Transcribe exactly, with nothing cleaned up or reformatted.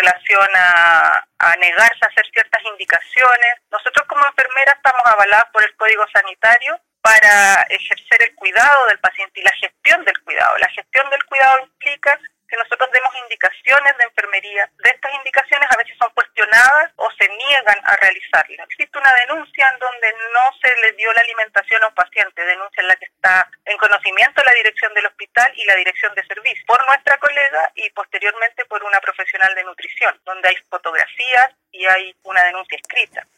relación a, a negarse a hacer ciertas indicaciones. Nosotros como enfermeras estamos avaladas por el Código Sanitario para ejercer el cuidado del paciente y la gestión del cuidado. La gestión del cuidado implica que nosotros demos indicaciones de enfermería. De estas indicaciones a veces son cuestionadas o se niegan a realizarlas. Existe una denuncia en donde no se le dio la alimentación a un paciente, denuncia en la que está en conocimiento la dirección del hospital y la dirección de servicio por nuestra colega y posteriormente por una profesional de nutrición, donde hay fotografías y hay una denuncia escrita.